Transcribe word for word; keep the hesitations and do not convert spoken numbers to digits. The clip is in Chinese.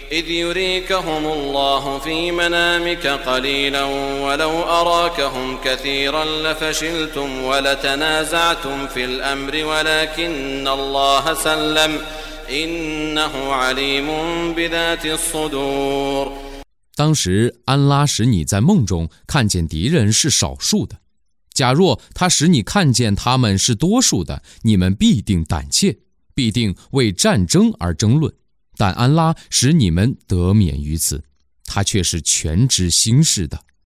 إذ يريكهم الله في منامك قليلا ولو أراكهم كثيرا لفشلتم ولتنازعتم في الأمر ولكن الله سلم إنه عليم بذات الصدور。 当时安拉使你在梦中看见敌人是少数的，假若他使你看见他们是多数的，你们必定胆怯，必定为战争而争论。但安拉使你们得免于此，他却是全知心事的。